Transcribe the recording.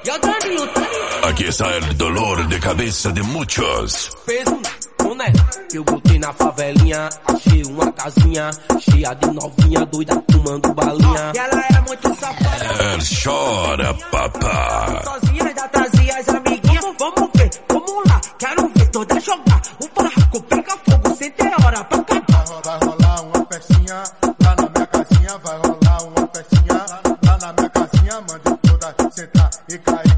Aquí está el dolor de cabeza de muchos. Peso, né? Eu botei na favelinha, achei uma casinha cheia de novinha, doida fumando balinha. E ela era muito safada. Chora, papá. Sozinha ainda trazia as amiguinhas. Vamos ver, vamos lá, quero ver toda jogar. O barraco pega fogo sem ter hora pra acabar. Vai rolar uma festinha lá na minha casinha. Vai rolar uma festinha lá na minha casinha. Mande toda sentar e cair.